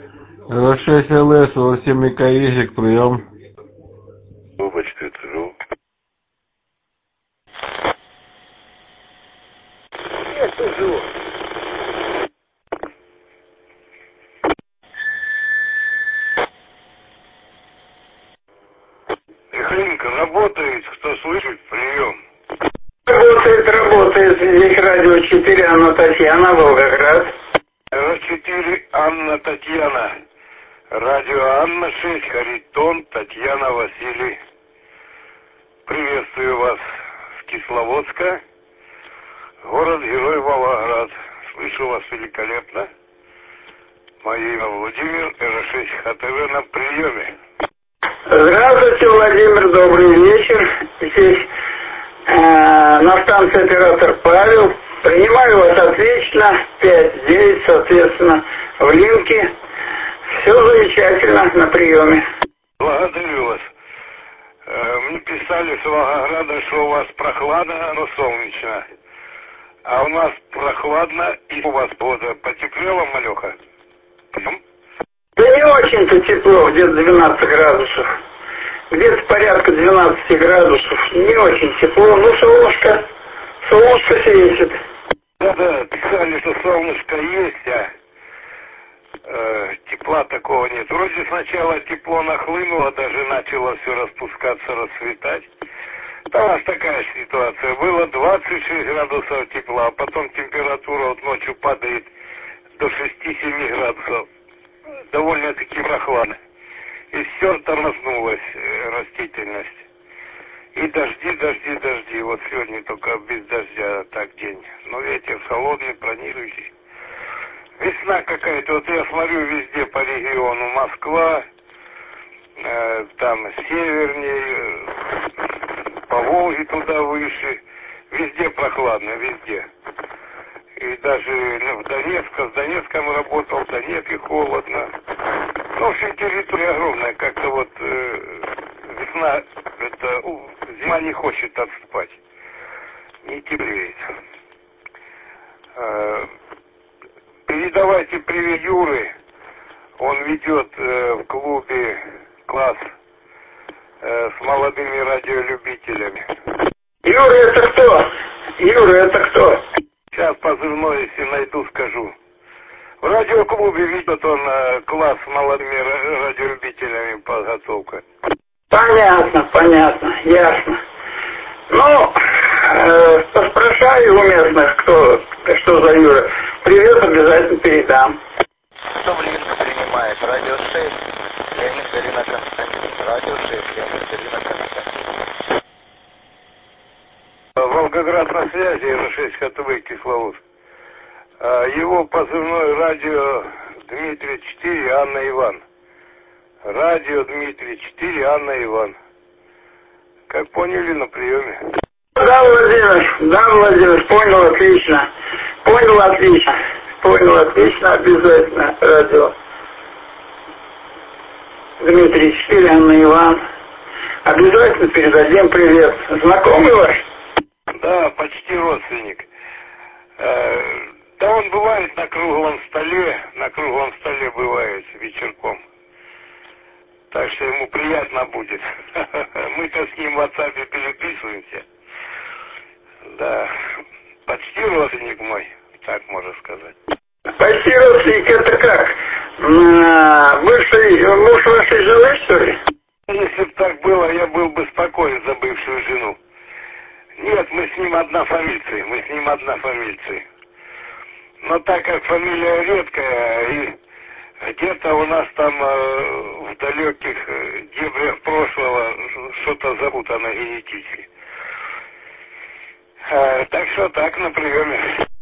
6 ЛС, 8 МКY, прием. Вибачте, ЦРУ. Я сижу. Михаенко, работает, кто слышит, прием. Работает. Здесь радио 4, Анна Татьяна, Волгоград. 4, Анна Татьяна. Радио Анна 6, Харитон, Татьяна, Василий. Приветствую вас с Кисловодска, город-герой Волгоград. Слышу вас великолепно. Мое имя Владимир, РШ ХТВ на приеме. Здравствуйте, Владимир, добрый вечер. Здесь на станции оператор Павел. Принимаю вас отлично. 5-9, соответственно, в линке. Все замечательно на приеме. Благодарю вас. Мне писали с Волгограда, что у вас прохладно, но солнечно. А у нас прохладно, и у вас погода потеплела, малеха? Да не очень-то тепло, где-то 12 градусов. Где-то порядка 12 градусов. Не очень тепло, но солнышко светит. Да, писали, что солнышко есть, а тепла такого нет. Вроде сначала тепло нахлынуло, даже начало все распускаться, расцветать. Там у нас такая ситуация. Было 26 градусов тепла, а потом температура вот ночью падает до 6-7 градусов. Довольно-таки прохладно. И все тормознулась растительность. И дожди. Вот сегодня только без дождя так день. Но ветер холодный, пронирующий. Весна какая-то. Вот я смотрю везде по региону. Москва, там севернее, по Волге туда выше. Везде прохладно, везде. И даже в Донецком работал, в Донецке холодно. Ну, в общем, территория огромная. Как-то вот весна, зима не хочет отступать. Не теплеет. Передавайте привет Юры. Он ведет в клубе класс с молодыми радиолюбителями. Юра, это кто? Сейчас позывной, если найду, скажу. В радиоклубе ведет он класс с молодыми радиолюбителями подготовка. Понятно, ясно. Ну, поспрашаю у местных, что за Юра. Привет обязательно передам. Линк принимает радио 6, Леонид Галина Константин. Радио 6, Леонид Галина Константин. Волгоград на связи, РШ ХТВ, Кисловодск. Его позывной радио Дмитрий 4, Анна Иван. Радио Дмитрий 4, Анна Иван. Как поняли, на приеме. Да, Владимир, понял отлично, обязательно радио. Дмитрий 4, Анна Иван. Обязательно передадим привет. Знакомый ваш? Да, почти родственник. Да он бывает на круглом столе бывает вечерком. Так что ему приятно будет. Мы-то с ним в WhatsApp переписываемся. Да, почти родственник мой, так можно сказать. Почти родственник, это как? Бывший муж вашей жены, что ли? Если бы так было, я был бы спокоен за бывшую жену. Нет, мы с ним однофамильцы. Но так как фамилия редкая, и где-то у нас там в далеких дебрях прошлого что-то запутано генетически. Так что так, на приеме.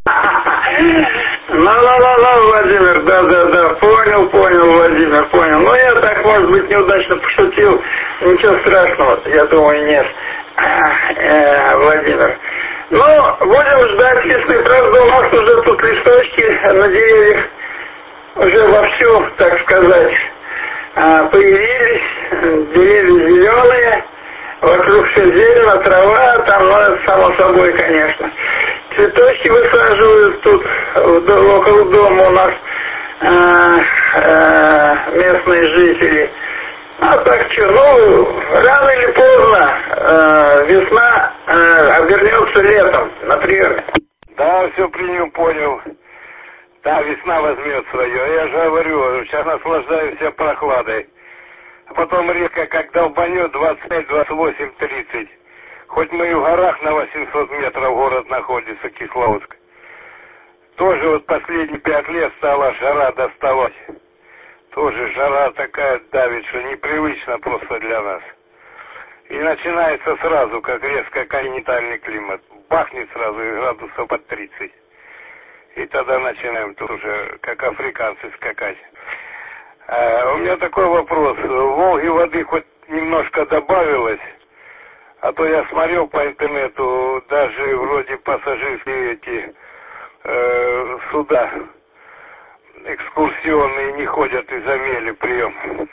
Владимир, да, понял, Владимир, понял. Ну, я так, может быть, неудачно пошутил. Ничего страшного, я думаю, нет. Владимир. Ну, будем ждать весны. Правда, у нас уже тут листочки на деревьях уже вовсю, так сказать, появились. Деревья зеленые, вокруг все зелено, трава, там, ну, это само собой, конечно. Цветочки высаживают тут, около дома у нас местные жители. А так что, ну, рано или поздно весна обернется летом на приеме. Да, все принял, понял. Да, весна возьмет свое. Я же говорю, сейчас наслаждаемся прохладой. А потом резко, как долбанет, 25, 28, 30. Хоть мы и в горах на 800 метров город находится, Кисловодск. Тоже вот последние 5 лет стала жара доставать. Тоже жара такая давит, что непривычно просто для нас. И начинается сразу, как резко континентальный климат. Бахнет сразу и градусов под 30. И тогда начинаем тут уже, как африканцы, скакать. У меня такой вопрос. В Волге воды хоть немножко добавилось? А то я смотрел по интернету, даже вроде пассажирские эти суда экскурсионные не ходят из-за мели прием.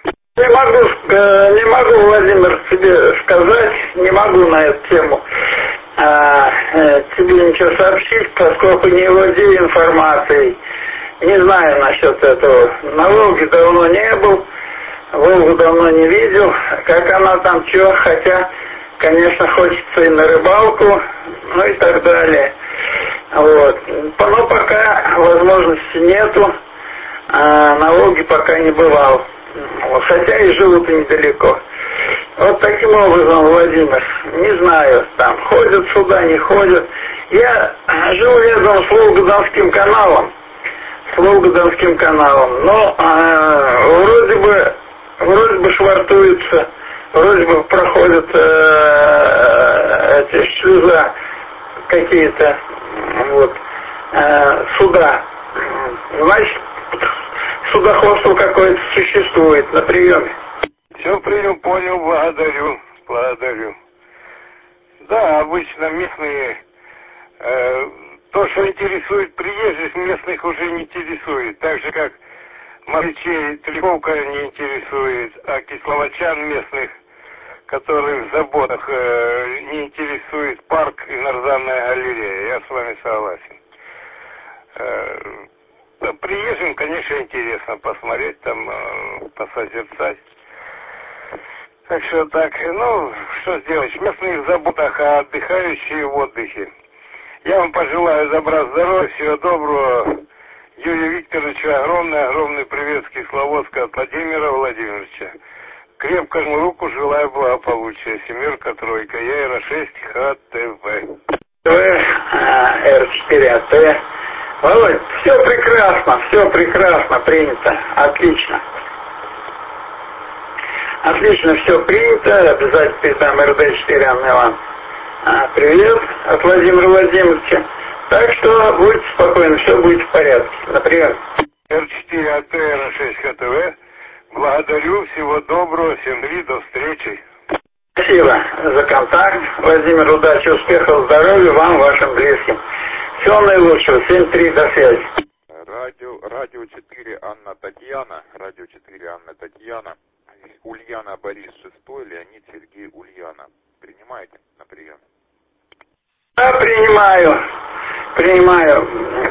Не могу, Владимир, тебе сказать, не могу на эту тему тебе ничего сообщить, поскольку не владею информацией. Не знаю насчет этого. На Волге давно не был, Волгу давно не видел, как она там, что, хотя, конечно, хочется и на рыбалку, ну и так далее. Вот. Но пока возможности нету, на Волге пока не бывал. Хотя и живут и недалеко. Вот таким образом, Владимир, не знаю, там ходят сюда, не ходят. Я живу рядом с Волго-Донским каналом, но вроде бы швартуются, вроде бы проходят эти шлюза какие-то, вот, суда. Значит, судоходство какое-то существует на приеме. Все принял, понял, благодарю. Да, обычно местные, то, что интересует приезжих, местных уже не интересует. Так же, как москвичей Триковка не интересует, а кисловодчан местных, которые в заботах, не интересует парк и нарзанная галерея. Я с вами согласен. Приезжим, конечно, интересно посмотреть, там, посозерцать. Так что так, ну, что сделать, местные в заботах, а отдыхающие в отдыхе. Я вам пожелаю добра, здоровья, всего доброго. Юрию Викторовичу огромный привет с Кисловодска от Владимира Владимировича. Крепко жму руку, желаю благополучия. 7, 3, ЕР6, ХТВ. Р4АТ. Володь, все прекрасно принято, отлично. Отлично, все принято, обязательно передам РД4 Анна. Привет от Владимира Владимировича. Так что будьте спокойны, все будет в порядке. Например. Р4АТ, Р6 ХТВ. Благодарю, всего доброго, всем до встречи. Спасибо за контакт. Владимир, удачи, успехов, здоровья вам, вашим близким. Всего наилучшего. 7-3, до связи. Радио 4 Анна Татьяна. Радио 4 Анна Татьяна. Ульяна Борис 6, Леонид Сергей Ульяна. Принимаете на прием? Да, принимаю.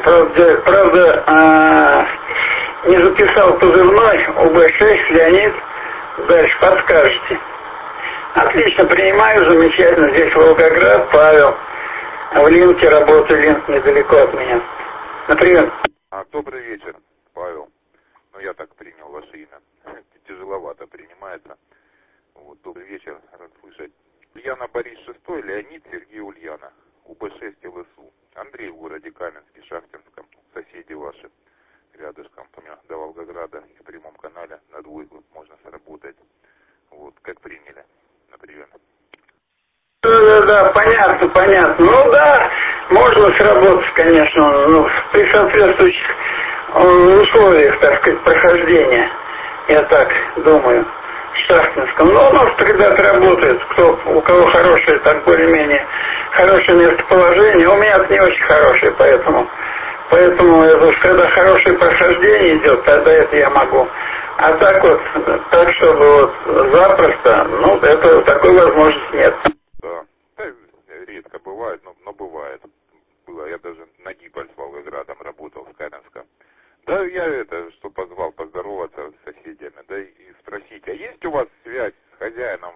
Правда, не записал позывной. УБ6, Леонид. Дальше подскажете. Отлично, принимаю, замечательно. Здесь Волгоград, Павел. В Линке работаю, Линк недалеко от меня. Например. Добрый вечер, Павел. Ну, я так принял ваше имя. Тяжеловато принимается. Вот, добрый вечер, рад слышать. Ульяна Борис 6, Леонид Сергей Ульяна. УБ6 ЛСУ. Андрей в городе Каменске, Шахтинском. Соседи ваши. Рядышком до Волгограда и в прямом канале на 2 можно сработать. Вот, как приняли на приеме. Да, понятно. Ну да, можно сработать, конечно, ну, при соответствующих условиях, так сказать, прохождения, я так думаю, в Шахтинском. Но у нас когда работает, у кого хорошее, так более-менее, хорошее местоположение, у меня не очень хорошее, поэтому когда хорошее прохождение идет, тогда это я могу. А так вот, так чтобы вот запросто, ну, это такой возможности нет. Да, редко бывает, но бывает. Было, я даже на Гиполь с Волгоградом работал, с Каменском. Да, я что позвал поздороваться с соседями, да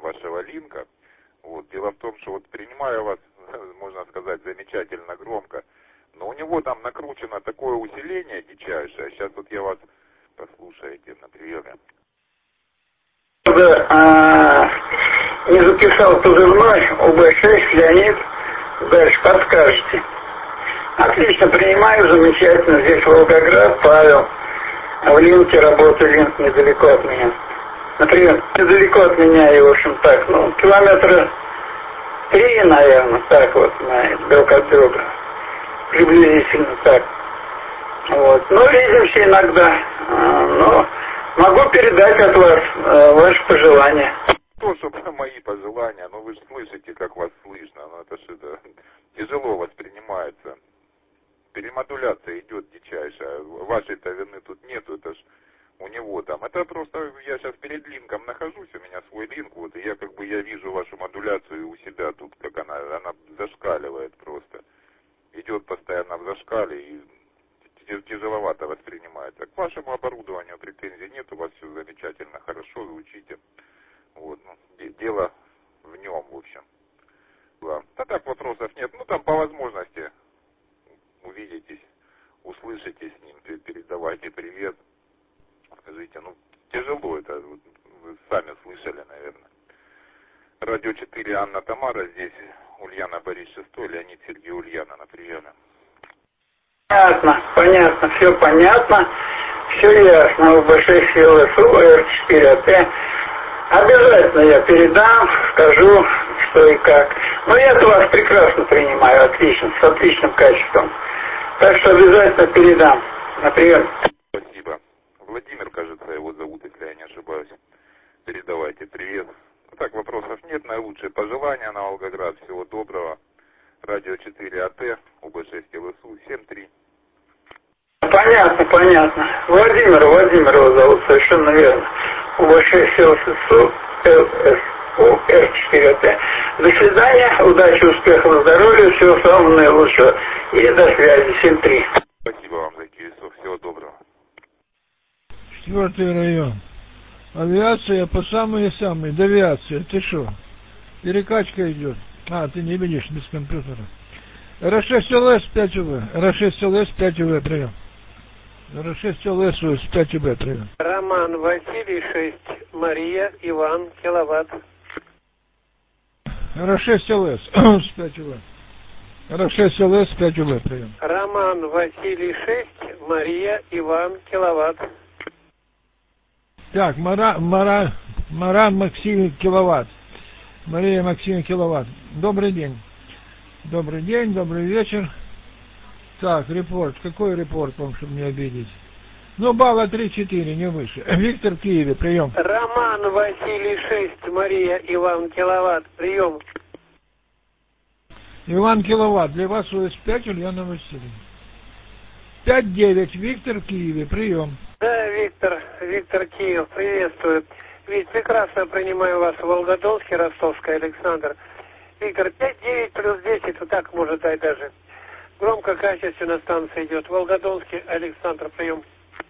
вашего линка. Вот. Дело в том, что вот принимаю вас, можно сказать, замечательно громко, но у него там накручено такое усиление дичайшее. Сейчас вот я вас послушаете на приеме. Не записал позывной УБ-6 Леонид, дальше подскажете. Отлично принимаю, замечательно. Здесь Волгоград, Павел. В линке работаю, линк недалеко от меня. Например, недалеко от меня и, в общем, так, ну, километра 3, наверное, так вот, друг от друга. Приблизительно так. Вот. Но видимся иногда. Но могу передать от вас ваши пожелания. То, чтобы мои пожелания, ну вы же слышите, как вас слышно, ну это же тяжело воспринимается. Перемодуляция идет дичайшая. Вашей-то вины тут нету, это ж у него там. Это просто я сейчас перед линком нахожусь, у меня свой линк, вот, и я как бы я вижу вашу модуляцию у себя тут, как она зашкаливает просто. Идет постоянно в зашкале и тяжеловато воспринимается. К вашему оборудованию претензий нет, у вас все замечательно, хорошо, звучите. Вот, ну, дело в нем, в общем. Да так вопросов нет. Ну там по возможности увидитесь, услышите с ним, передавайте привет. Скажите, ну тяжело это, вот, вы сами слышали, наверное. Радио 4 Анна Тамара, здесь Ульяна Борис 6, Леонид Сергей Ульяна на приеме. Понятно, все понятно, все ясно. УБ-6 ЛСУ, Р4 АТ. Обязательно я передам, скажу, что и как. Но я вас прекрасно принимаю, отлично, с отличным качеством. Так что обязательно передам. Например. Спасибо. Владимир, кажется, его зовут, если я не ошибаюсь. Передавайте привет. Ну, так, вопросов нет. Наилучшие пожелания на Волгоград. Всего доброго. Радио 4 АТ, УБ-6 ЛСУ, 7-3. Понятно. Владимир его зовут, совершенно верно. УБ-6 ЛСУ, Р4 АТ. До свидания, удачи, успехов, здоровья, всего самого наилучшего. И до связи, 7-3. Спасибо вам за Киевцов. Всего доброго. 4-й район. Авиация по самые-самые. Девиация. Ты что? Перекачка идет. Ты не видишь без компьютера. Р6 ЛС 5УВ. Р6 ЛС 5УВ. Прием. Р6 ЛС 5УВ. Прием. Роман Василий 6. Мария Иван Киловатт. Р6 ЛС 5УВ. Р6 ЛС 5УВ. Прием. Роман Василий 6. Мария Иван Киловатт. Так, Маран Максим Киловатт. Мария Максим Киловатт. Добрый день. Добрый вечер. Так, репорт. Какой репорт вам, чтобы не обидеть? Ну, балла 3-4, не выше. Виктор в Киеве, прием. Роман Василий 6. Мария Иван Киловатт. Прием. Иван Киловатт. Для вас УС-5, Ульяна Васильевна. 5-9. Виктор в Киеве, прием. Да, Виктор Киев, приветствую. Ведь прекрасно принимаю вас в Волгодонске, Ростовской, Александр. Виктор, 5-9 плюс 10, вот так может дать даже. Громко, качественно станция идет. Волгодонский, Александр, прием.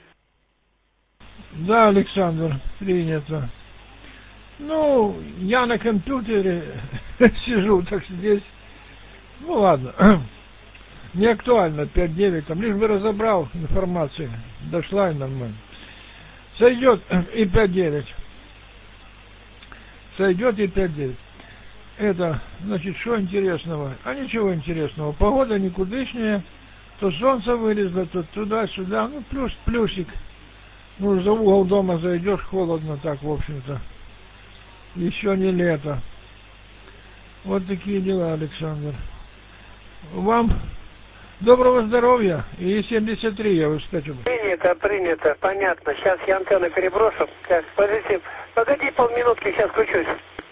Да, Александр, принято. Ну, я на компьютере сижу, так что здесь, ну ладно, не актуально 5-9, там лишь бы разобрал информацию, дошла и нормально. Сойдет и 5-9. Сойдет и 5-9. Это, значит, что интересного? А ничего интересного. Погода никудышняя. То солнце вылезло, то туда-сюда. Ну, плюсик. Ну, за угол дома зайдешь, холодно так, в общем-то. Еще не лето. Вот такие дела, Александр. Вам доброго здоровья. И 73 я выскочу. Принято. Понятно. Сейчас я антенну переброшу. Так, позитив. Погоди полминутки, сейчас включусь.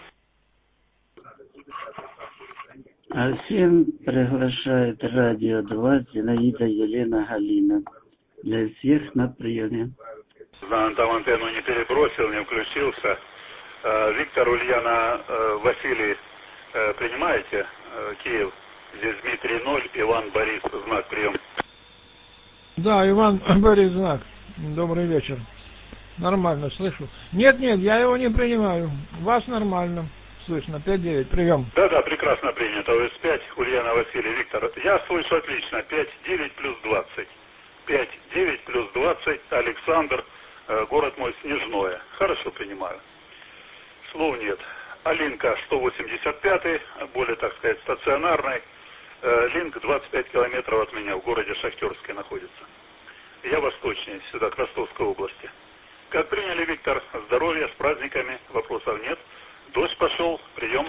Всем приглашает радио 2 Зинаида Елена Галина. Для всех на приеме. Там антенну не перебросил, не включился. Виктор, Ульяна, Василий, принимаете? Киев. Здесь Дмитрий 0, Иван Борис, знак, прием. Да, Иван Борис, знак. Добрый вечер. Нормально, слышу. Нет, я его не принимаю. Вас нормально. слышно. 5-9, прием. Да, прекрасно принято. ОС-5, Ульяна, Василий, Виктор. Я слышу отлично. 5-9 плюс 20. 5-9 плюс 20, Александр, город мой Снежное. Хорошо принимаю. Слов нет. Алинка 185, более, так сказать, стационарный. Линк 25 километров от меня, в городе Шахтерске находится. Я восточнее, сюда, к Ростовской области. Как приняли, Виктор, здоровья, с праздниками, вопросов нет. Дождь пошел, прием.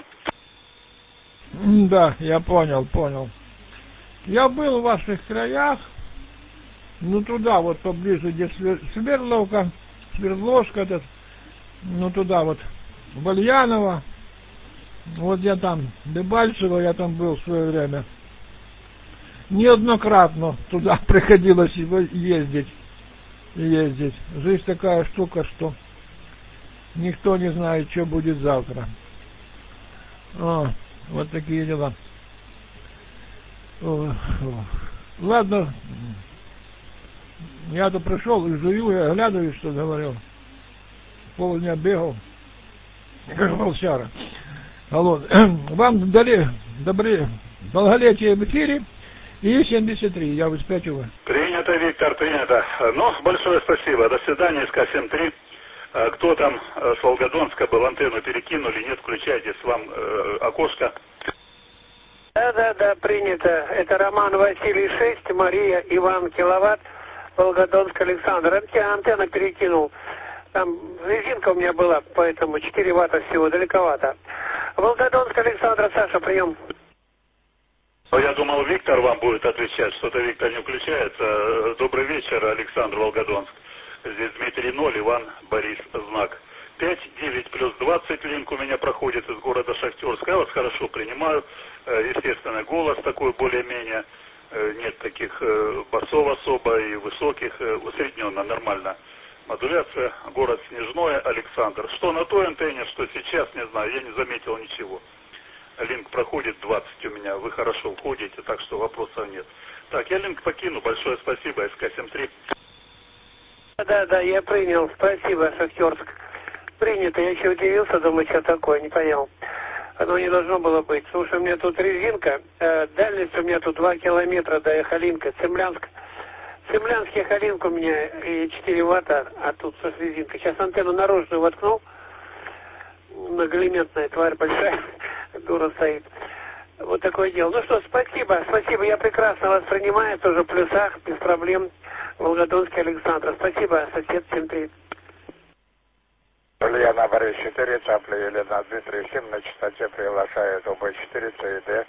Да, я понял. Я был в ваших краях, ну туда вот поближе, где Свердловка, Свердловска, ну туда вот, Вальяново, вот я там, Дебальцево, я там был в свое время. Неоднократно туда приходилось ездить. Жизнь такая штука, что никто не знает, что будет завтра. Вот такие дела. Ладно, я-то пришел и живу, я оглядываюсь, что говорил. Полдня бегал, как волчара. Вам дали долголетие в эфире и 73, я выспячиваю. Принято, Виктор, принято. Ну, большое спасибо. До свидания, СК-73. Кто там с Волгодонска был, антенну перекинули, нет, включайтесь, вам окошко. Да, принято. Это Роман Василий 6, Мария Иван Киловатт, Волгодонск Александр. Антенна перекинул. Там резинка у меня была, поэтому 4 ватта всего, далековато. Волгодонск Александр, Саша, прием. Я думал, Виктор вам будет отвечать, что-то Виктор не включается. Добрый вечер, Александр, Волгодонск. Здесь Дмитрий 0, Иван, Борис, знак. 5-9 плюс 20 линк у меня проходит из города Шахтерска. Я вас хорошо принимаю. Естественно, голос такой более-менее. Нет таких басов особо и высоких. Усредненно, нормально. Модуляция. Город Снежное, Александр. Что на той антенне, что сейчас, не знаю, я не заметил ничего. Линк проходит 20 у меня, вы хорошо входите, так что вопросов нет. Так, я линк покину, большое спасибо, СК-73. Да, я принял, спасибо, Шахтерск. Принято, я еще удивился, думаю, что такое, не понял. Оно не должно было быть. Слушай, у меня тут резинка, дальность у меня тут 2 километра до Эхолинка, Цемлянск. Цемлянский Эхолинк у меня и 4 ватта, а тут что с резинкой. Сейчас антенну наружную воткнул. Многоэлементная тварь большая, дура стоит. Вот такое дело. Ну что, спасибо, я прекрасно вас принимаю, тоже в плюсах, без проблем. Волгодонский Александр. Спасибо, сосед 7-3. Ульяна Борис 4, Цапля Елена Дмитрий 7, на частоте приглашает ОБ4, ЦИД.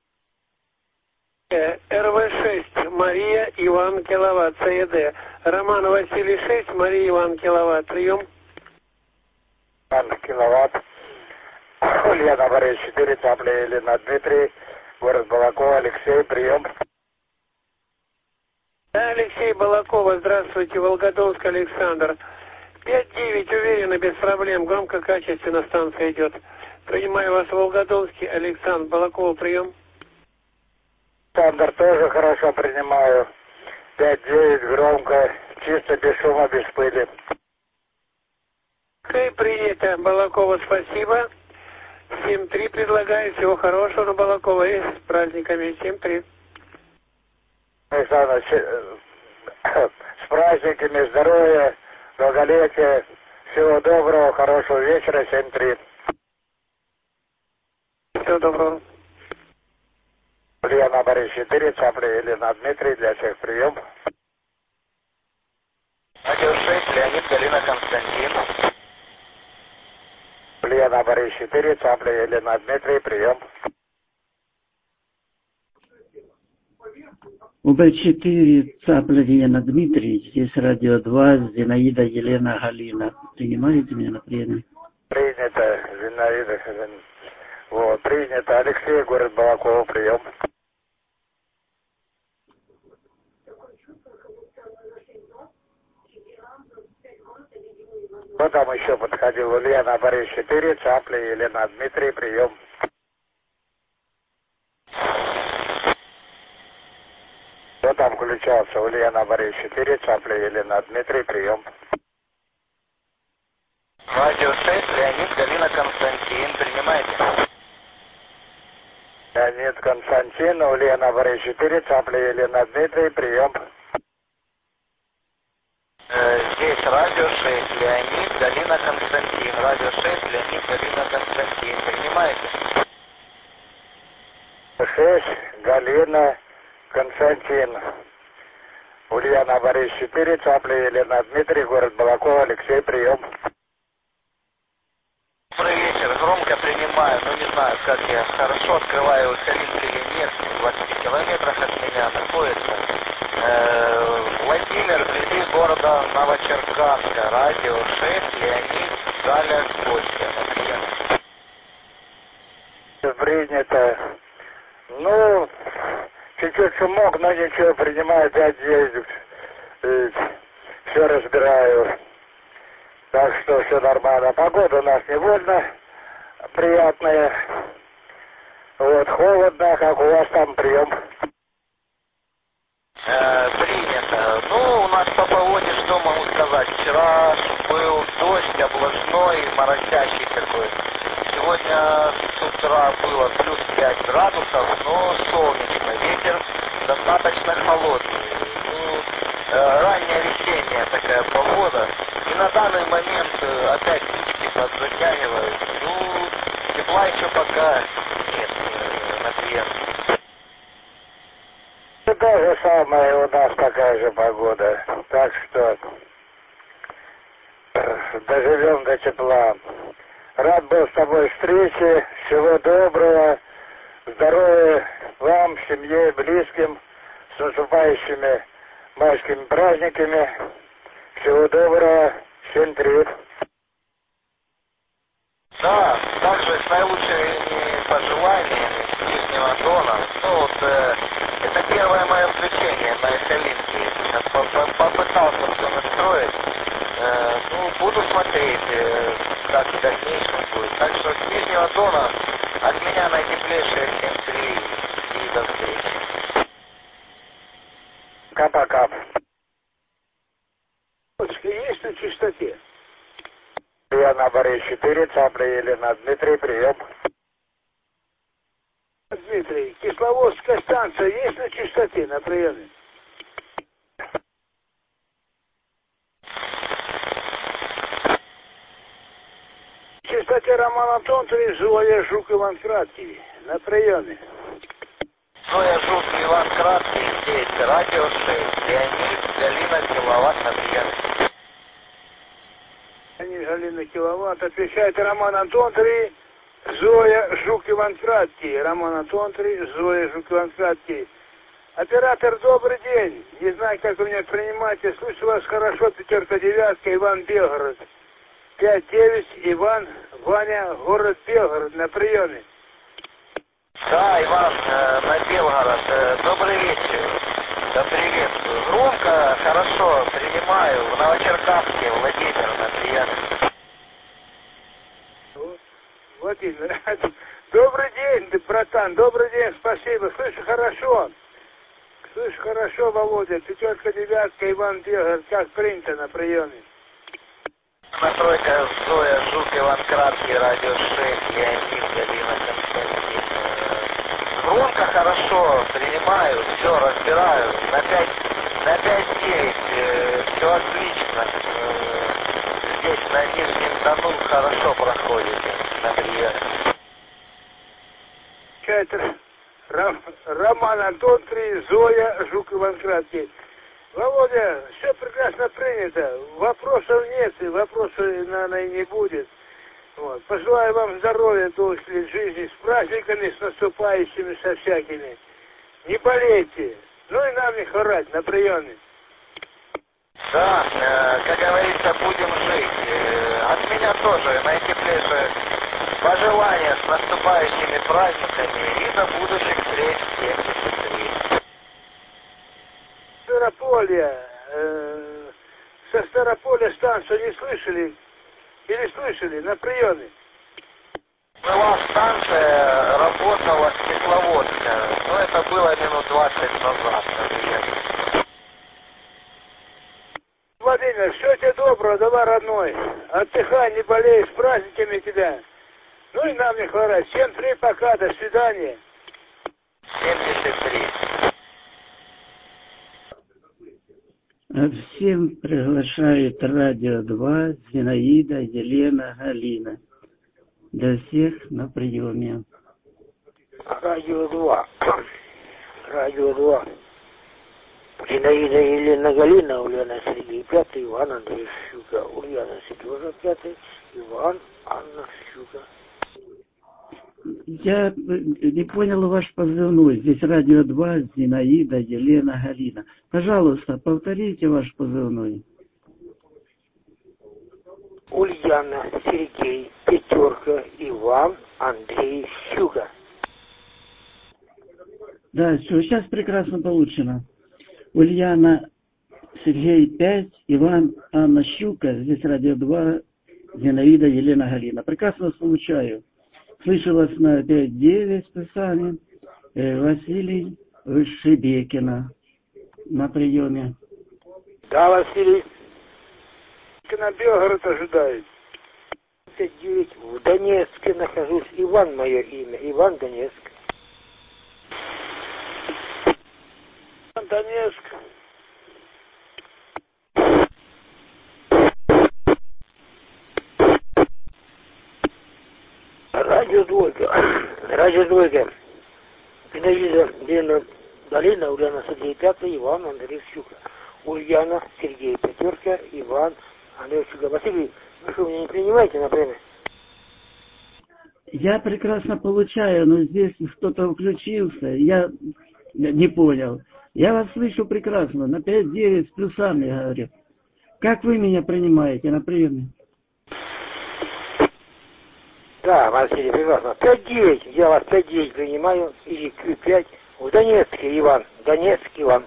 РВ6, Мария Иван Киловатт, ЦИД. Роман Василий 6, Мария Иван Киловатт, прием. Иван Киловатт. Ульяна Борис 4, Цапля Елена Дмитрий, город Балакова, Алексей, прием. Да, Алексей Балакова, здравствуйте, Волгодонск Александр. 5-9, уверенно, без проблем, громко, качественно станция идет. Принимаю вас в Волгодонске, Александр Балакова, прием. Александр, тоже хорошо принимаю. 5-9, громко, чисто, без шума, без пыли. Принято, Балакова, спасибо. 7-3 предлагаю, всего хорошего на Балакова и с праздниками. 7-3. Александр, с праздниками, здоровья, долголетия, всего доброго, хорошего вечера, 7-3. Всего доброго. Ульяна Борис 4, Цапля Елена Дмитрий, для всех прием. Радио 6, Леонид, Галина, Константин. Ульяна Борис 4, Цапля Елена Дмитрий, прием. УБ-4, Цапля Елена Дмитрий, здесь радио 2, Зинаида Елена Галина. Принимаете меня на приеме? Принято, Зинаида. Вот, принято. Алексей, город Балакова, прием. Кто там еще подходил? Ульяна Борис 4, Цапля Елена Дмитрий, прием. Кто там включался? Ульяна Борис 4, Цапля Елена Дмитрий, прием. Радио 6, Леонид, Галина, Константин. Принимайте. Леонид, Константин, Ульяна, Борис 4, Цапля, Елена, Дмитрий, прием. Здесь радио 6, Леонид, Галина, Константин. Радио 6, Леонид, Галина, Константин. Принимайте. 6, Галина, Константин. Ульяна, Борис 4, Цапля, Елена, Дмитрий, город Балакова, Алексей, прием. Добрый вечер, громко принимаю, но не знаю, как я хорошо открываю калитки или нет, в 20 километрах от меня находится. Владимир, вблизи города Новочеркасска, радио 6, Леонид, Галя, Костя. Принято. Ну, чуть-чуть шумок, но ничего, принимаю, опять ездит. Все разбираю. Так что все нормально. Погода у нас невольно приятная. Вот, холодно, как у вас там прием? Принято. Ну, у нас по погоде, что могу сказать? Вчера был дождь облачной, моросящий такой. Сегодня с утра было плюс 5 градусов, но солнечно. Ветер достаточно холодный. Ну, ранняя весенняя такая погода. И на данный момент опять птички подзатягивают. Ну, тепла еще пока нет на приезд. То же самое, у нас такая же погода. Так что доживем до тепла. Рад был с тобой встрече. Всего доброго. Здоровья вам, семье, близким. С наступающими майскими праздниками. Всего доброго. 7-3. Да, также с наилучшими пожеланиями с Нижнего Дона. Ну вот, это первое мое включение на Эхолинке. Сейчас попытался все настроить. Ну, буду смотреть, как в дальнейшем будет. Так что с Нижнего Дона от меня наитеплейшие 7-3 и до встречи. Пока-пока. Есть на чистоте? Ульяна, Борис 4, Цапля, Елена, Дмитрий, прием. Дмитрий, Кисловодская станция есть на чистоте, на приеме? В чистоте Роман Антонович, Зоя, Жук, Иван Краткий, на приеме. Зоя, Жук, Иван Краткий, здесь радио 6, Леонид, Галина, Киловатт, на приеме. Галина, Киловатт, отвечает Роман Антонович, Зоя, Жук, Иван Краткий. Роман Антонович, Зоя, Жук, Иван Краткий. Оператор, добрый день. Не знаю, как вы меня принимаете. Слышу вас хорошо. 5-9, Иван, Белгород. 5-9, Иван, Ваня, город Белгород, на приеме. Да, Иван, на Белгород. Добрый вечер. Да, приветствую. Громко, хорошо, принимаю. В Новочеркасске, Владимир, на приеме. Владимир, добрый день, братан, добрый день, спасибо. Слышу хорошо. Слышу хорошо, Володя. 5-9, Иван Белгород, как принято на приеме. Настройка Зоя, Жук, Иван Краткий, радио 6, Леонид, Галина, Константин. Громко, хорошо, принимаю, все, разбираю. На 5-9, все отлично. Здесь на Нижнем Дону хорошо проходит на приеме. Роман Антонович, Зоя, Жук, Иван Краткий. Володя, все прекрасно принято. Вопросов нет, и вопросов, наверное, и не будет. Вот. Пожелаю вам здоровья, долгих лет жизни, с праздниками, с наступающими, со всякими. Не болейте. Ну и нам не хворать на приеме. Да, как говорится, будем жить. От меня тоже наитеплейшие пожелания с наступающими праздниками и до будущих встреч 73. Старополье, со Старополья станцию не слышали? Или слышали на приеме? Была станция, работала с Кисловодска, но это было минут 20 назад, например. Владимир, всего тебе доброго, давай, родной. Отдыхай, не болей, с праздниками тебя. Ну и нам не хворать. Всем 3 пока, до свидания. 73. Всем приглашает Радио 2, Зинаида, Елена, Галина. Для всех на приеме. Радио 2. Радио 2. Зинаида, Елена, Галина, Ульяна, Сергей, 5, Иван, Андрей, Щука, Ульяна, Сережа, 5, Иван, Анна, Щука. Я не понял ваш позывной. Здесь Радио 2, Зинаида, Елена, Галина. Пожалуйста, повторите ваш позывной. Ульяна, Сергей, 5, Иван, Андрей, Щука. Да, все, сейчас прекрасно получено. Ульяна, Сергей, 5, Иван, Анна, Щука. Здесь Радио 2, Зинаида, Елена, Галина. Прекрасно вас получаю. Слышу вас на 5-9 с писанием. Василий Шебекина на приеме. Да, Василий. На Белгород ожидает. 5-9. В Донецке нахожусь. Иван мое имя. Иван, Донецк. Донецк. Радио Двойка. Радио Двойка. Зинаида, Елена, Галина, Ульяна, Сергей, 5, Иван, Андрей, Щука. Ульяна, Сергей, 5, Иван, Андрей, Щука. Василий, вы что, меня не принимаете на время? Я прекрасно получаю, но здесь кто-то включился. Я не понял. Я вас слышу прекрасно. На 5-9 с плюсами, я говорю. Как вы меня принимаете на приеме? Да, Василий, прекрасно. 5-9. Я вас 5-9 принимаю. Или Q5. В Донецке, Иван. Донецк, Иван.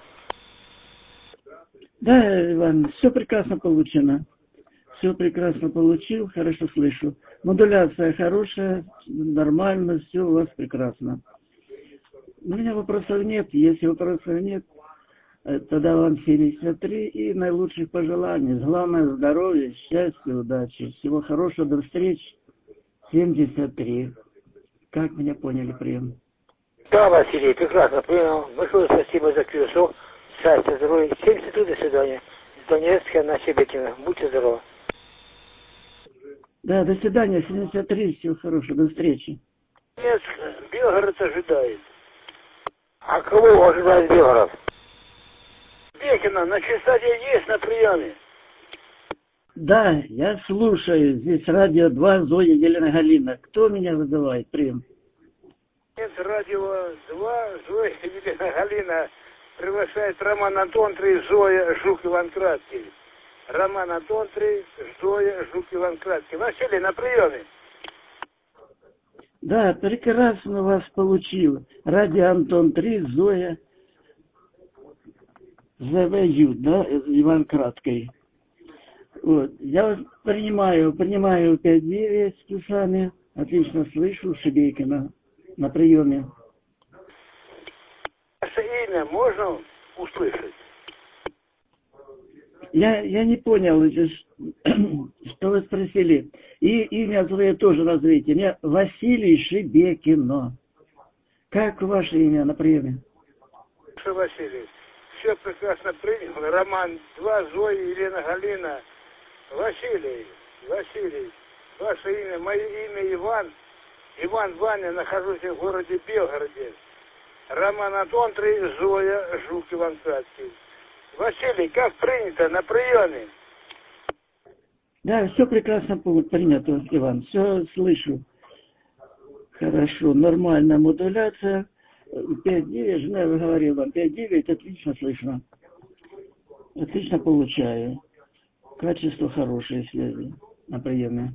Да, Иван, все прекрасно получено. Все прекрасно получил, хорошо слышу. Модуляция хорошая, нормально, все у вас прекрасно. У меня вопросов нет. Если вопросов нет, тогда вам 73 и наилучших пожеланий. Главное здоровья, счастья, удачи. Всего хорошего, до встречи. 73. Как меня поняли, прием? Да, Василий, прекрасно понял. Большое спасибо за QSO. Счастья, здоровья. 73, до свидания. С Донецка на Щебекина. Будьте здоровы. Да, до свидания, 73, всего хорошего, до встречи. Донецк, Белгород ожидает. А кого ожидает Белгород? Бекина на частоте есть на приеме. Да, я слушаю. Здесь Радио 2, Зоя, Елена, Галина. Кто меня вызывает? Прием. Нет, Радио 2, Зоя, Елена, Галина. Приглашает Роман Антон 3, Зоя, Жук, Иван Краткий. Роман Антон 3, Зоя, Жук, Иван Краткий. Василий, на приеме. Да, прекрасно вас получил. Радио Антон 3, Зоя, ЗВЮ, да, Иван Краткий. Вот. Я вас принимаю 5-9 с плюсами. Отлично слышу, Шебекина на приеме. Ваше имя можно услышать? Я не понял, что вы спросили. И имя свое тоже назовите. Меня Василий Шебекино. Как ваше имя на приеме? Василий, все прекрасно принял. Роман 2, Зоя, Елена, Галина. Василий, ваше имя, мое имя Иван. Иван Ваня, нахожусь в городе Белгороде. Роман Антон 3, Зоя, Жук, Иван Краткий. Василий, как принято на приеме? Да, все прекрасно принято, Иван, все слышу. Хорошо, нормальная модуляция. 5-9, жена говорила вам, 5-9, отлично слышно. Отлично получаю. Качество хорошее связи на приеме.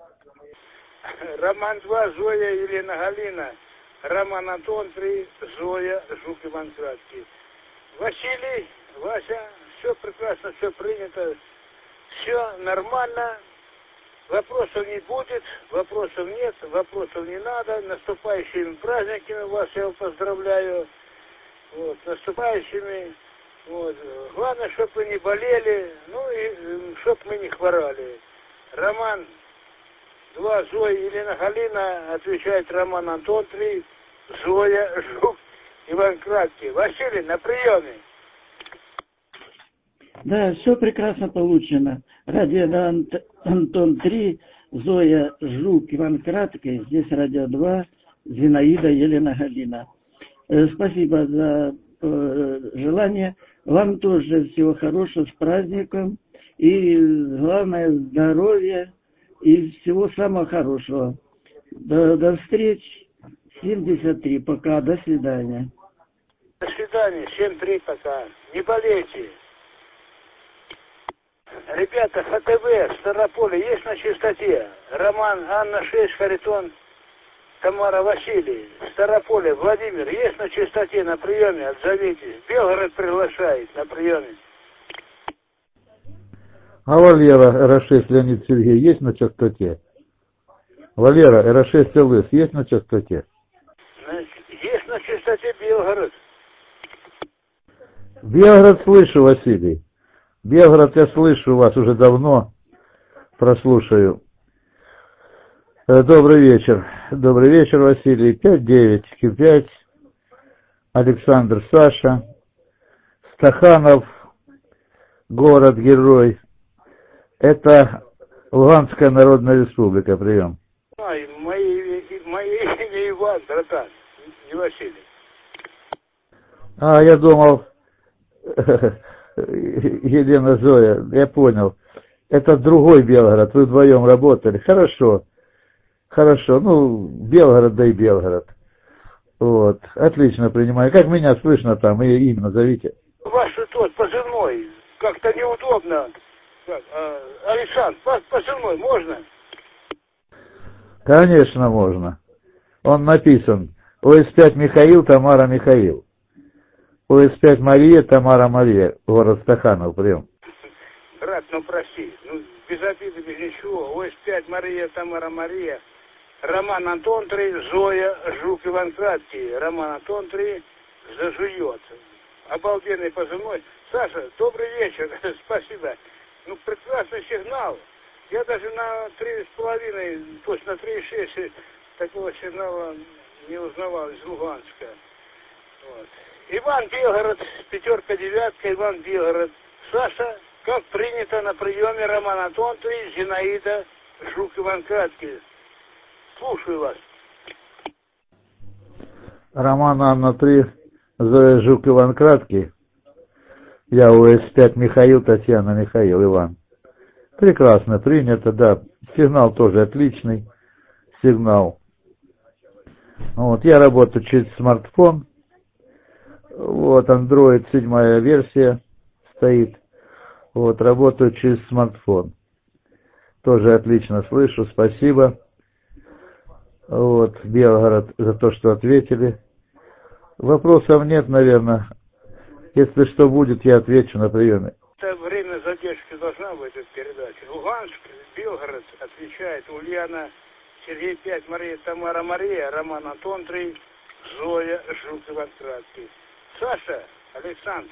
Роман 2, Зоя, Елена, Галина. Роман Антон 3, Зоя, Жук, Иван Краткий. Василий, Вася, все прекрасно, все принято, все нормально. Вопросов не будет, вопросов нет, вопросов не надо. Наступающими праздниками вас я поздравляю. Вот, наступающими. Вот. Главное, чтобы вы не болели, ну и чтобы мы не хворали. Роман 2, Зоя, Елена Галина, отвечает Роман Антон 3, Зоя, Жук, Иван Краткий. Василий, на приеме. Да, все прекрасно получено. Радио Антон 3, Зоя, Жук, Иван Краткий, здесь радио 2, Зинаида, Елена Галина. Спасибо за желание. Вам тоже всего хорошего, с праздником. И главное, здоровья и всего самого хорошего. До встреч. 73. Пока. До свидания. До свидания. 7-3 пока. Не болейте. Ребята, ФТВ, Ставрополе есть на чистоте? Роман, Анна 6, Харитон, Тамара, Василий. Ставрополе, Владимир, есть на чистоте, на приеме? Отзовитесь. Белгород приглашает на приеме. А Валера, РА-6, Леонид Сергей, есть на частоте? Валера, РА-6, ЛС, есть на частоте? Есть на частоте Белгород. Белгород слышу, Василий. Белгород я слышу вас уже давно. Прослушаю. Добрый вечер. Добрый вечер, Василий. 5-9, Q5, Александр, Саша, Стаханов, город-герой. Это Луганская Народная Республика. Прием. Мое имя Иван, братан, не Василий. А, я думал, Елена Зоя, я понял. Это другой Белгород, вы вдвоем работали. Хорошо, хорошо. Ну, Белгород, да и Белгород. Вот, отлично принимаю. Как меня слышно там, и имя назовите. Ваш тот позывной, как-то неудобно. Александр, позывной можно? Конечно, можно. Он написан. ОС-5 Михаил, Тамара Михаил. ОС-5 Мария, Тамара Мария. Город Стаханов, прием. Брат, ну прости, ну без обиды, без ничего. ОС-5 Мария, Тамара Мария. Роман Антон 3, Зоя, Жук, Иван Краткий. Роман Антон 3, зажует. Обалденный позывной. Саша, добрый вечер, спасибо. Ну, прекрасный сигнал. Я даже на 3,5, то есть на 3,6 такого сигнала не узнавал из Луганска. Вот. Иван Белгород, 5-9, Иван Белгород. Саша, как принято на приеме, Роман Антон 3, Зинаида, Жук, Иван Краткий. Слушаю вас. Роман Анна 3, Зоя, Жук, Иван Краткий. Я ОС-5 Михаил, Татьяна, Михаил, Иван. Прекрасно принято, да. Сигнал тоже отличный. Сигнал. Вот, я работаю через смартфон. Вот, Android 7 версия стоит. Вот, работаю через смартфон. Тоже отлично слышу, спасибо. Вот, Белгород, за то, что ответили. Вопросов нет, наверное. Если что будет, я отвечу на приеме. Это время задержки должна быть эта передача. Луганск, Белгород, отвечает Ульяна, Сергей 5, Мария, Тамара Мария, Роман Антон 3, Зоя, Жук, Иван Краткий. Саша, Александр,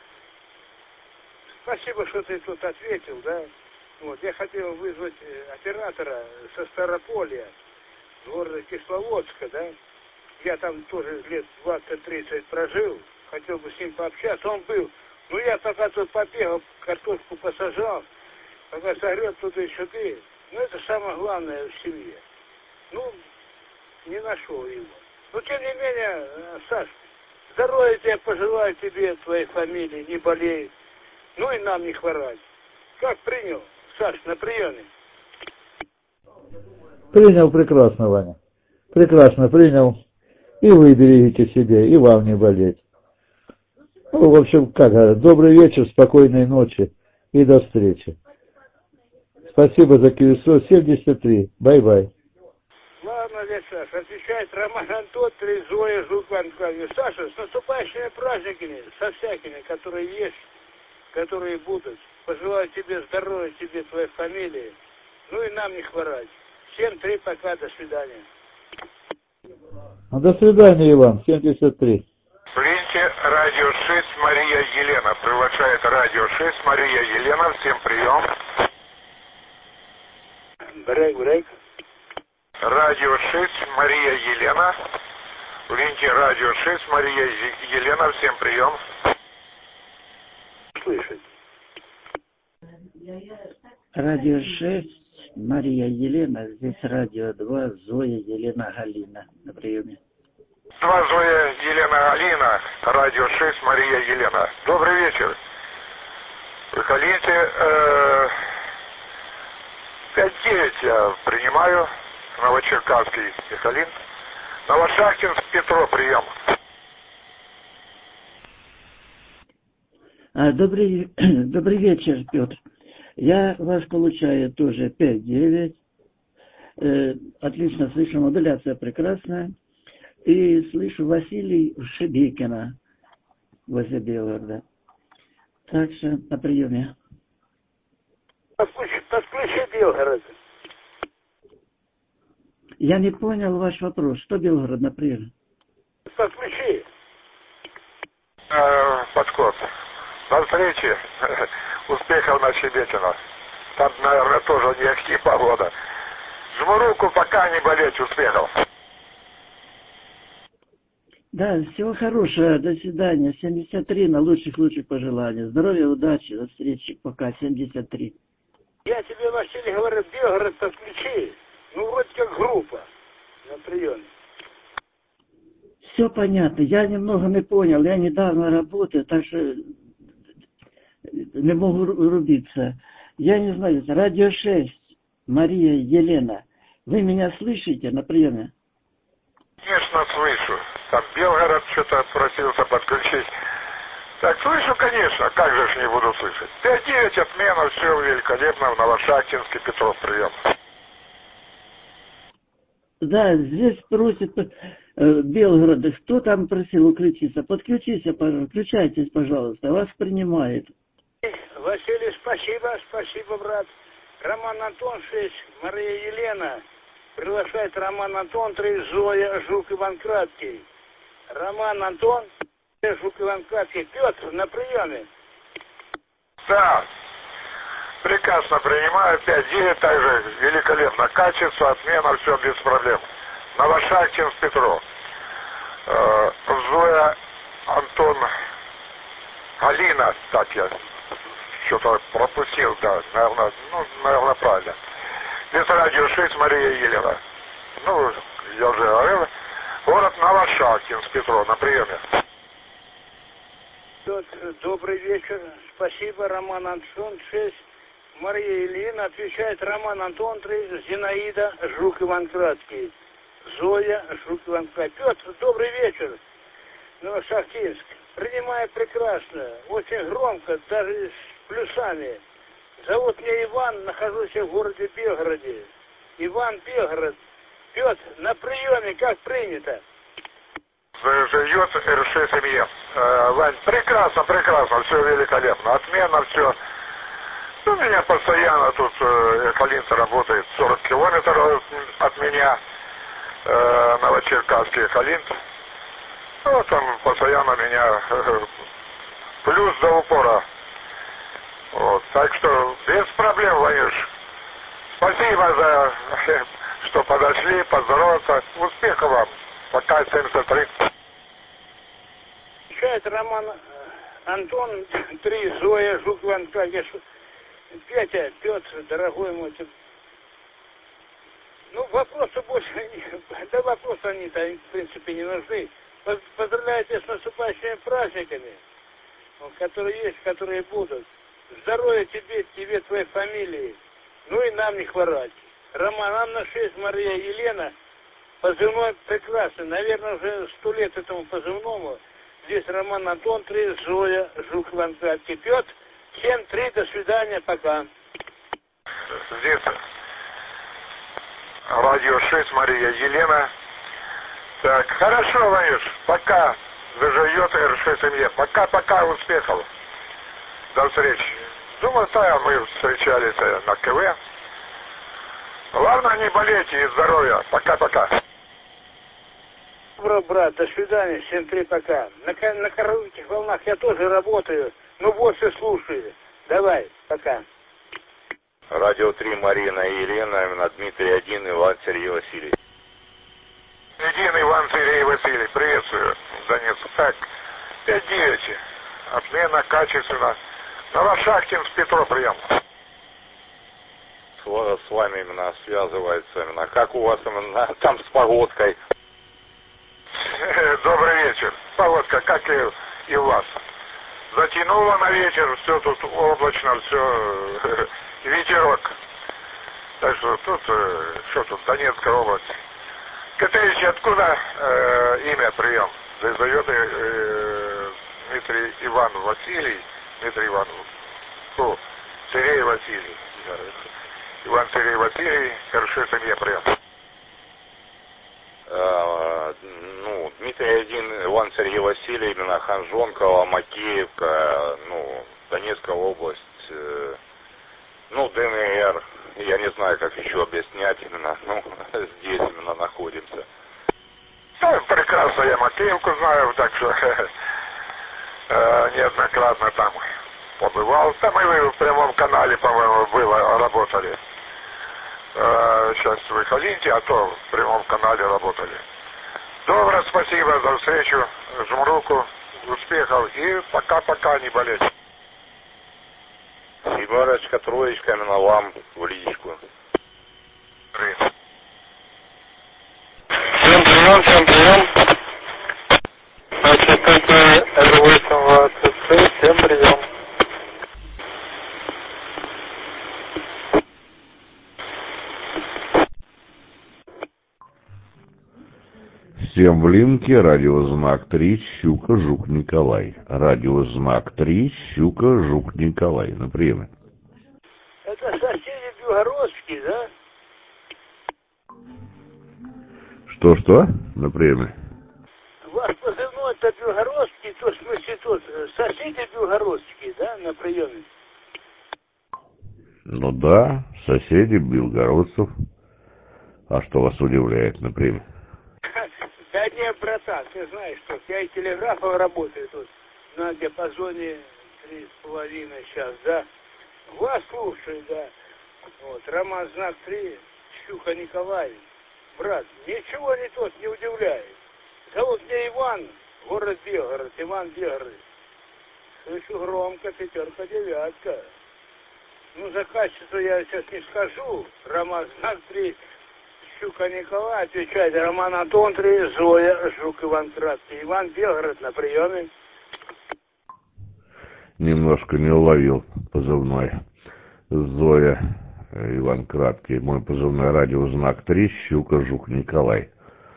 спасибо, что ты тут ответил, да? Вот, я хотел вызвать оператора со Ставрополья, города Кисловодска, да? Я там тоже лет 20-30 прожил, хотел бы с ним пообщаться, он был. Ну, я пока тут побегал, картошку посажал, пока согрет туда и сюда. Ну, это самое главное в семье. Ну, не нашел его. Но, тем не менее, Саш, здоровья тебе пожелаю тебе, твоей фамилии, не болей. Ну, и нам не хворать. Как принял, Саш, на приеме? Принял прекрасно, Ваня. Прекрасно принял. И вы берегите себе, и вам не болеть. Ну, в общем, как говорят, добрый вечер, спокойной ночи и до встречи. Спасибо за КСО 73. Бай-бай. Ладно, дядя Саша, отвечает Роман Антон 3, Зоя, Жук, Иван Краткий. Саша, с наступающими праздниками, со всякими, которые есть, которые будут. Пожелаю тебе здоровья, тебе, твоей фамилии. Ну и нам не хворать. 7-3, пока, до свидания. До свидания, Иван, 73. Принято. Приглашайте радио 6 Мария Елена. Приглашает радио 6 Мария Елена. Всем прием. Брейк. Радио 6 Мария Елена. Линьте радио 6 Мария Елена. Всем прием. Слышать. Радио 6 Мария Елена. Здесь радио 2 Зоя Елена Галина на приеме. 2 Зоя Елена Галина. Радио 6 Мария Елена. Добрый вечер. Выходите. 5-9 я принимаю. Новочеркасский Михалин. Новошахтинск Петро, прием. Добрый вечер, Петр. Я вас получаю тоже 5-9. Отлично слышу, модуляция прекрасная. И слышу Василий Шебекина возле Белгорода. Так что на приеме. Подключи Белгород. Я не понял ваш вопрос. Что Белгород на приеме? Подключи. Подход. До встречи. Успехов на Шебекина. Там, наверное, тоже не ахти погода. Жму руку, пока не болеть. Успехов. Да, всего хорошего. До свидания. 73 на лучших пожеланий. Здоровья, удачи. До встречи. Пока. 73. Я тебе, Василий, говорю, Белгород подключи. Ну, вроде как группа на приеме. Все понятно. Я немного не понял. Я недавно работаю, так что не могу рубиться. Я не знаю. Радио 6. Мария Елена. Вы меня слышите на приеме? Конечно, слышу. Там Белгород что-то просился подключить. Так, слышу, конечно. Как же ж не буду слышать. 5-9 отмена. Все великолепно. В Новошахтинске Петров, прием. Да, здесь просит Белгород. Кто там просил включиться? Подключите, пожалуйста. Включайтесь, пожалуйста. Вас принимает. Василий, спасибо, брат. Роман Антон 6, Мария Елена. Приглашает Роман Антон 3, Зоя, Жук, Иван Краткий. Роман Антон, Жук, Иван Краткий. Петр, на приеме. Да. Прекрасно принимаю. 5-9, также великолепно. Качество, отмена, все без проблем. Новошахтинск Петров. Зоя, Антон, Алина, так я что-то пропустил, да, наверное, правильно. Здесь радио 6 Мария Елена. Ну, я уже говорил. Город Новошахтинск Петров, на приеме. Добрый вечер. Спасибо, Роман Антон 6. Мария Елена. Отвечает Роман Антон 3, Зинаида, Жук, Иван Краткий. Зоя, Жук, Иван Краткий. Петр, добрый вечер. Новошахтинск. Принимаю прекрасно. Очень громко, даже с плюсами. Зовут меня Иван, нахожусь в городе Белгороде. Иван, Белгород. Петр, на приеме, как принято. Живет РШ-семье. Вань, прекрасно, все великолепно. Отмена, все. У меня постоянно тут Эхолинц работает 40 километров от меня. Новочеркасский Эхолинц. Вот он постоянно меня плюс до упора. Вот. Так что без проблем, Ванюш. Спасибо за что подошли, поздороваться. Успехов вам. Пока 73. Отвечает Роман Антон 3, Зоя, Жук, Иван Краткий. Петя, Петр, дорогой мой. Ну, вопросы больше, да вопросы они-то, в принципе, не нужны. Поздравляю тебя с наступающими праздниками, которые есть, которые будут. Здоровья тебе, твоей фамилии. Ну и нам не хворать. Роман Анна 6, Мария Елена. Позывной прекрасный. Наверное, уже 100 лет этому позывному. Здесь Роман Антон 3, Зоя, Жук, Иван Краткий. Петр, 7-3, до свидания, пока. Здесь радио 6, Мария Елена. Так, хорошо, Ванюш, пока. Заживет РШ-семье. Пока, успехов. До встречи. Думаю, да, мы встречались на КВ. Главное, не болейте и здоровья. Пока. Добро, брат, до свидания, всем 3 пока. На коротких волнах я тоже работаю, но больше слушаю. Давай, пока. Радио 3, Марина и Елена, именно Дмитрий 1, Иван, Сергей, Василий. Един, Иван, Сергей, Василий, приветствую, Донецк. Так, 5-9, отмена, качественно. Новошахтин с Петро прием. С вами именно связывается именно. Как у вас именно там с погодкой? Добрый вечер. Погодка, как и у вас. Затянуло на вечер, все тут облачно, все, ветерок. Так что тут, что тут, Донецкая область. Катевич, откуда имя прием? Зовет Дмитрий Иван Василий, Дмитрий Иван, Сергей Василий. Иван Сергей Василий, хорошо, это мне прием. Дмитрий 1, Иван Сергей Василий, именно Ханжонково, Макеевка, Донецкая область, ДНР, я не знаю, как еще объяснять именно, здесь именно находимся. Прекрасно, я Макеевку знаю, так что неоднократно там побывал. Там мы в прямом канале, по-моему, работали. Сейчас вы хотите, а то в прямом канале работали. Добро, спасибо за встречу. Жму руку, успехов и пока-пока, не болеть. 7, 3, именно вам в личку. Всем прием. Значит, это L8 ВЦЦ, всем прием. Всем в линке, радиознак 3, Щука, Жук, Николай. Радиознак 3, Щука, Жук, Николай. На приеме. Это соседи белгородские, да? Что? На приеме. Ваш позывной-то белгородский, то в смысле тут соседи белгородские, да, на приеме? Ну да, соседи белгородцев. А что вас удивляет на приеме? Да не, братан, ты знаешь, что я и телеграфом работаю тут на диапазоне 3,5 сейчас, да. Вас слушаю, да. Вот, Роман Знак 3, Щука Николай. Брат, ничего не удивляет. Зовут меня Иван, город Белгород, Иван Белгород. Слышу громко, 5, 9. За качество я сейчас не скажу. Роман Знак 3, Щука Николай, отвечает Роман Антон 3, Зоя, Жук Иван Краткий. Иван Белгород на приеме. Немножко не уловил позывной. Зоя, Иван Краткий. Мой позывной радиознак 3, Щука, Жук Николай.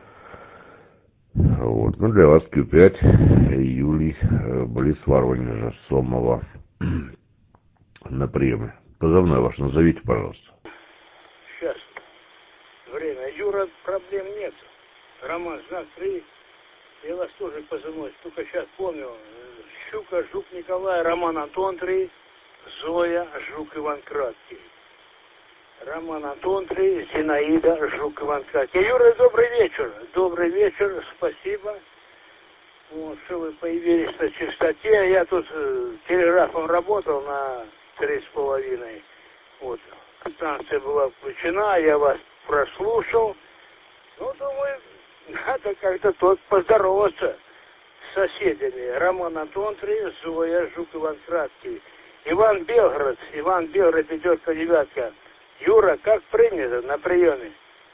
Вот. Для вас Q5, Юлий, близ Воронежа, Сомова. На приеме. Позывной ваш назовите, пожалуйста. Сейчас. Время. Юра, проблем нет. Роман Знак 3. Я вас тоже позывной. Только сейчас помню. Щука, Жук Николай, Роман Антон 3, Зоя, Жук Иван Краткий. Роман Антон 3, Зинаида, Жук Иван Краткий. Юра, добрый вечер. Добрый вечер, спасибо. Вот, что вы появились на частоте. Я тут телеграфом работал на 3,5. Вот, станция была включена, я вас прослушал. Думаю, надо как-то тут поздороваться с соседями. Роман Антон 3, Зоя, Жук Иван Краткий. Иван Белгород, 5, 9. Юра, как принято на приеме?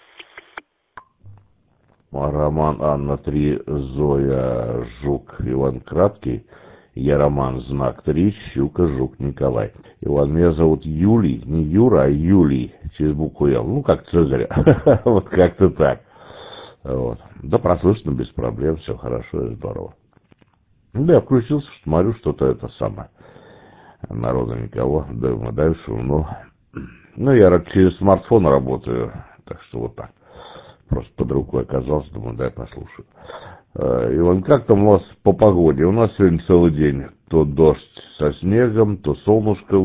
Роман Анна 3, Зоя, Жук, Иван Краткий. Я Роман, знак 3, Щука, Жук, Николай. Иван, меня зовут Юлий, не Юра, а Юлий, через букву Л. Как Цезарь. Вот как-то так. Вот. Да, прослышно, без проблем, все хорошо и здорово. Да, я включился, смотрю, что-то это самое. Народа никого, дальше, я через смартфон работаю, так что вот так. Просто под рукой оказался, думаю, дай послушаю. Иван, как там у вас по погоде? У нас сегодня целый день то дождь со снегом, то солнышко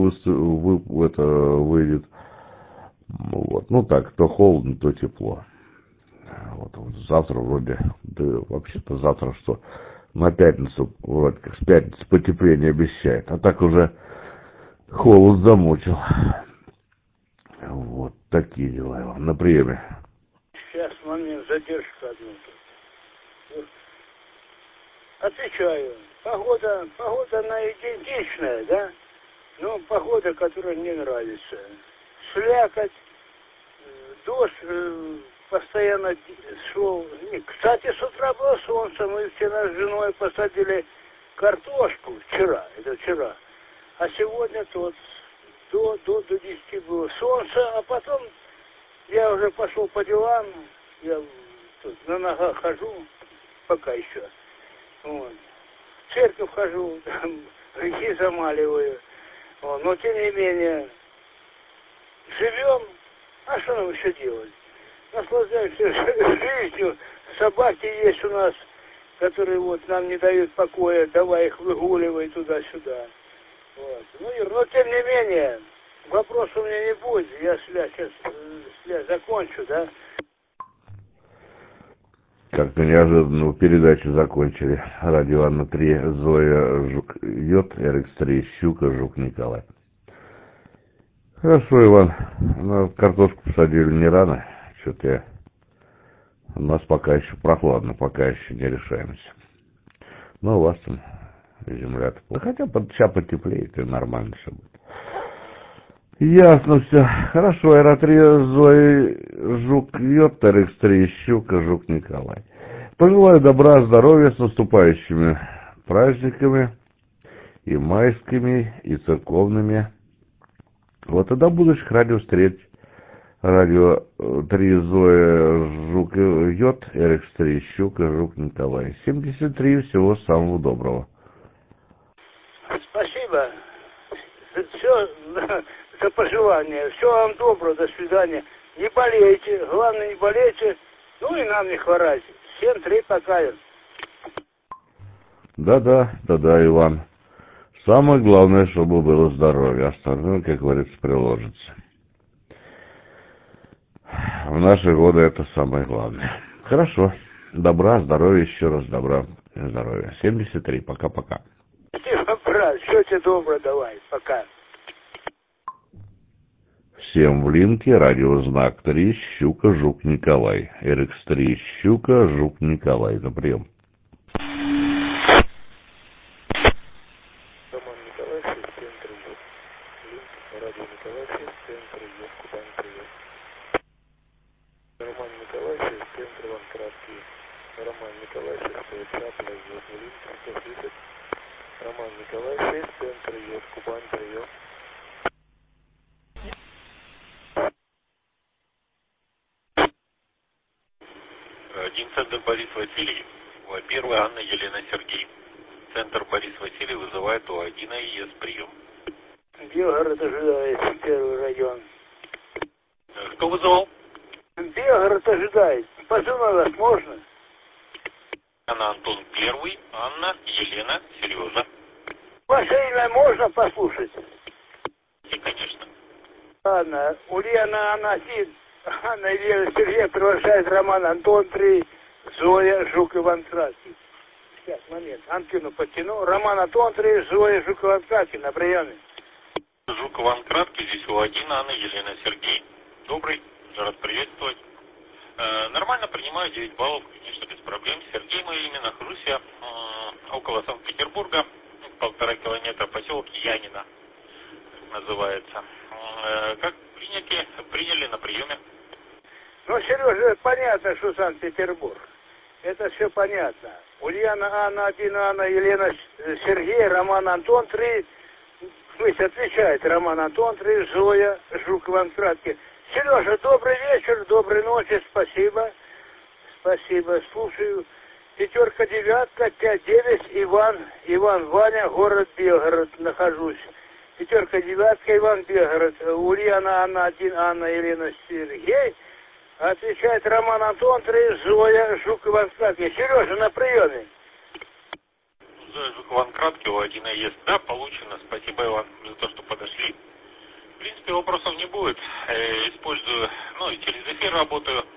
выйдет. Вот. Так, то холодно, то тепло. Вот завтра вроде, да вообще-то завтра что, на пятницу, вроде как с пятницы потепление обещает. А так уже холод замучил. Вот такие дела его. На приеме. Сейчас момент, задержка одну тут. Отвечаю. Погода она идентичная, да? Но погода, которая мне нравится. Слякоть, дождь постоянно шел. Кстати, с утра было солнце. Мы вчера с женой посадили картошку. Вчера. А сегодня до 10 было солнце. А потом я уже пошел по делам. Я тут на ногах хожу. Пока еще. Вот. В церковь хожу. Грехи замаливаю. Вот. Но тем не менее живем. А что нам еще делать? Наслаждаемся жизнью. Собаки есть у нас, которые вот нам не дают покоя. Давай их выгуливай туда-сюда. Вот. Но тем не менее, вопроса у меня не будет. Я сейчас закончу, да? Как-то неожиданно передачу закончили. Радио Анна-3, Зоя, Жук, Йод, RX3, Щука, Жук, Николай. Хорошо, Иван. На картошку посадили не рано. Что-то у нас пока еще прохладно, пока еще не решаемся. Ну, у вас там земля-то... Хотя сейчас потеплеет, и нормально все будет. Ясно все. Хорошо, Аэро-3, Зои, Жук, Йод, RX3, Щука, Жук, Николай. Пожелаю добра, здоровья, с наступающими праздниками, и майскими, и церковными. Вот, и до будущих радиовстреч. Радио 3, Зоя, Жук, Йод, RX3, Щука, Жук, Николай. 73, всего самого доброго. Спасибо. Все за пожелания. Всего вам доброго, до свидания. Не болейте, главное не болейте, ну и нам не хворайте. 7-3, пока. Да, Иван. Самое главное, чтобы было здоровье. Остальное, как говорится, приложится. В наши годы это самое главное. Хорошо. Добра, здоровья, еще раз добра и здоровья. 73, пока-пока. Спасибо, брат. Все тебе доброе, давай. Пока. Всем в линке радиознак 3, Щука, Жук, Николай. RX3, Щука, Жук, Николай. На прием. Роман Николай, 673, линк, радио Николай, 673, Кубань, привет. Роман Николай, 673, Иван Краткий. Роман Николай, 673, линк, 130. Роман Николай, 673, Кубань, привет. Центр Борис Василий, У1 Анна Елена Сергей. Центр Борис Василий вызывает У1 ИС прием. Белгород ожидает, первый район. Кто вызывал? Белгород ожидает. Позвонить вас можно? Анна Антон 1, Анна Елена Сережа. Ваше имя можно послушать? И, конечно. Ладно, Ульяна Анна 1, Анна Елена Сергей провожает Роман Антон 3, Зоя, Жук, Иван Краткий. Сейчас, момент. Антенну подтяну. Роман Антон 3, Зоя, Жук, Иван Краткий на приеме. Жук, Иван Краткий, здесь У1 Анна Елена Сергей. Добрый, рад приветствовать. Нормально принимаю 9 баллов, конечно, без проблем. Сергей, мое имя, нахожусь я около Санкт-Петербурга, 1,5 километра, поселок Янина называется. Как приняли на приеме? Ну, Сережа, понятно, что Санкт-Петербург. Это все понятно. Ульяна Анна 1, Анна Елена Сергей, Роман Антон 3. Пусть отвечает Роман Антон 3, Зоя, Жук, Иван Краткий. Сережа, добрый вечер, доброй ночи, спасибо. Спасибо, слушаю. 5, 9, 5, 9, Иван, Ваня, город Белгород, нахожусь. 5, 9, Иван, Белгород. Ульяна Анна 1, Анна Елена Сергей. Отвечает Роман Антон 3, Зоя, Жук, Иван Краткий. Сережа, на приеме. Зоя, Жук, Иван Краткий, У1 ИС. Да, получено. Спасибо, Иван, за то, что подошли. В принципе, вопросов не будет. Использую, и через эфир работаю.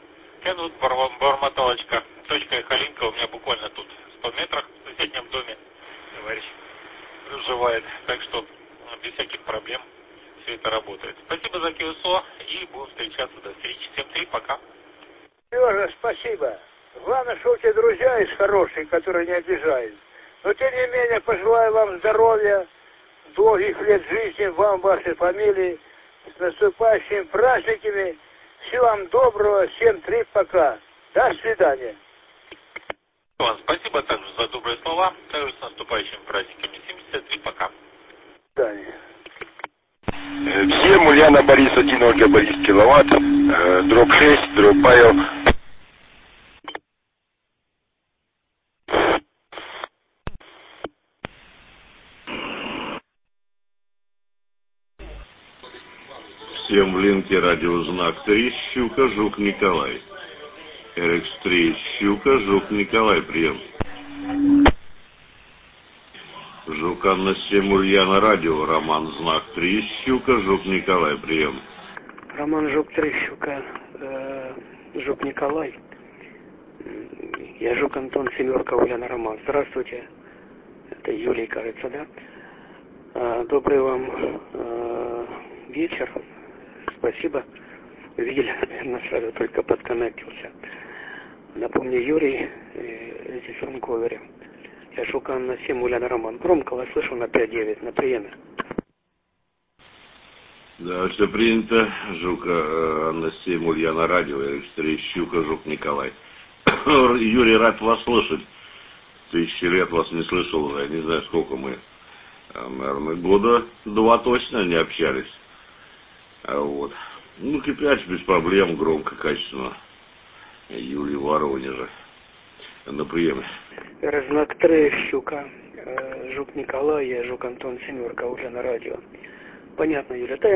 Это вот бормоталочка. Точка и Халинка у меня буквально тут в 100 метрах в соседнем доме. Товарищ проживает. Так что без всяких проблем все это работает. Спасибо за КСО и будем встречаться. До встречи. Всем 3, пока. Сережа, спасибо. Главное, что у тебя друзья есть хорошие, которые не обижают. Но тем не менее, пожелаю вам здоровья, долгих лет жизни, вам, вашей фамилии, с наступающими праздниками. Всего вам доброго, всем 3, пока. До свидания. Иван, спасибо также за добрые слова. Также с наступающими праздниками. 73, пока. До свидания. Всем Ульяна Борис 1 Ольга Борис киловатт, дробь 6, дробь Павел. Всем в линке радиознак 3, Щука, Жук, Николай. RX3, Щука, Жук, Николай, прием. Жук, Анна 7, Ульяна, радио, Роман, знак 3, Щука, Жук, Николай, прием. Роман, Жук, 3, Щука, Жук, Николай. Я Жук, Антон, 7, Ульяна, Роман. Здравствуйте. Это Юлий, кажется, да? Добрый вам вечер. Спасибо. Видели, наверное, сразу только подконнектился. Напомню, Юрий, здесь в Ванкувере. Я Жук, Анна 7, Ульяна, Роман. Громко вас слышу на 5-9, на приеме. Да, все принято. Жук, Анна 7, Ульяна, радио, RX3, Щука, Жук, Николай. Юрий, рад вас слышать. 1000 лет вас не слышал уже. Я не знаю, сколько мы. Наверное, 2 года точно не общались. Вот. Ну, кипяч без проблем, громко, качественно. Юлий в Воронеже. На приеме. Знак 3, Щука, Жук Николай, я Жук Антон, 7, уже на радио. Понятно, Юля. Да,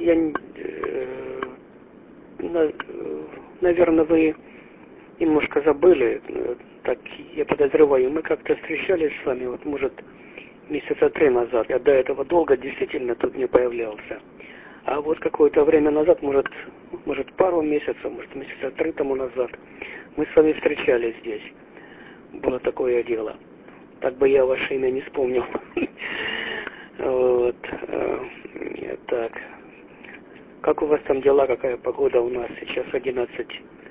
наверное, вы немножко забыли. Так, я подозреваю, мы как-то встречались с вами, вот, может, месяца 3 назад. Я до этого долго действительно тут не появлялся. А вот какое-то время назад, может пару месяцев, может месяца 3 тому назад, мы с вами встречались здесь. Было такое дело. Так бы я ваше имя не вспомнил. Вот. Так. Как у вас там дела, какая погода у нас? Сейчас 11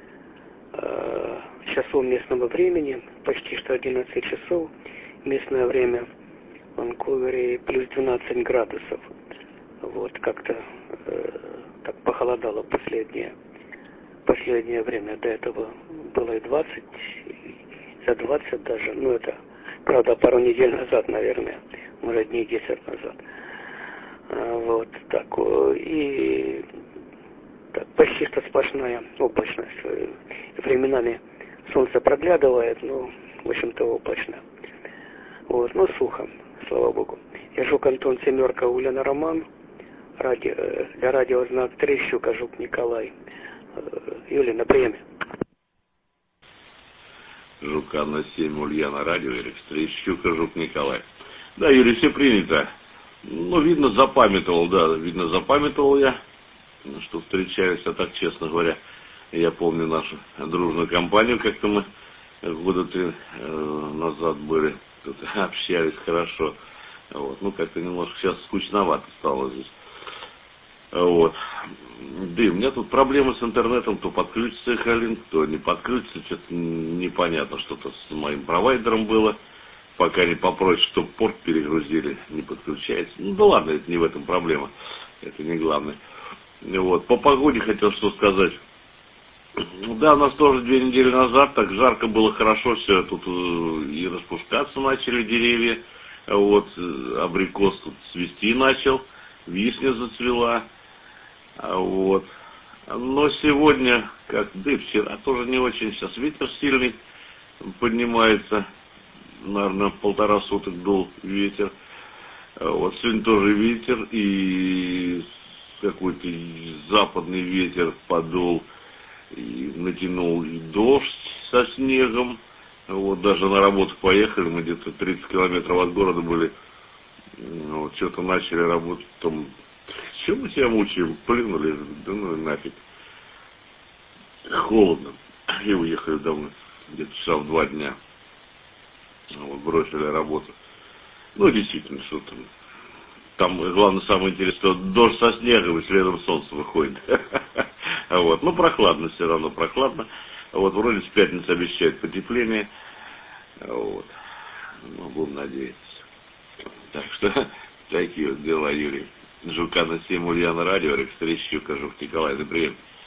часов местного времени, почти что 11 часов местное время в Ванкувере, плюс 12 градусов. Вот, как-то так похолодало последнее время. До этого было и 20, за 20 даже. Ну, это, правда, пару недель назад, наверное. Может, дней 10 назад. Вот, так. И так, почти что сплошная облачность. Временами солнце проглядывает, но, в общем-то, облачно. Вот, но сухо, слава богу. Я Жук Антон, 7, Ульяна, Роман. Для радио знак 3, Щука, Жук, Николай. Юлия, на приеме. Жук, Анна 7, Ульяна, радио, RX3, Щука, Жук, Николай. Да, Юрий, все принято. Ну, видно, запамятовал я, что встречались, а так, честно говоря, я помню нашу дружную компанию, как-то мы 3 года назад были, тут общались хорошо. Вот. Ну, как-то немножко сейчас скучновато стало здесь. Вот. Да и у меня тут проблемы с интернетом, то подключится Халинк, то не подключится, что-то непонятно, что-то с моим провайдером было. Пока не попросят, чтобы порт перегрузили, не подключается. Ну да ладно, это не в этом проблема, это не главное. Вот. По погоде хотел что сказать. Да, у нас тоже 2 недели назад так жарко было, хорошо все, тут и распускаться начали деревья. Вот, абрикос тут цвести начал, вишня зацвела, вот. Но сегодня, да и вчера тоже не очень, сейчас ветер сильный поднимается, наверное, 1,5 суток дул ветер. Вот, сегодня тоже ветер, и какой-то западный ветер подул, и натянул и дождь со снегом. Вот, даже на работу поехали, мы где-то 30 километров от города были. Вот, что-то начали работать, там, чем мы себя мучаем, плюнули, да ну нафиг. Холодно. и уехали домой. Где-то часа в 2 дня. Вот, бросили работу. Ну, действительно, что там. Там, главное, самое интересное, что дождь со снегом, и следом солнце выходит. Вот. Ну, прохладно, все равно прохладно. Вот, вроде с пятницы обещают потепление. Вот. Ну, будем надеяться. Так что, такие вот дела, Юрий. Жука на 7, Ульяна радио, Рекс 3, Щука, Жук Николай, привет.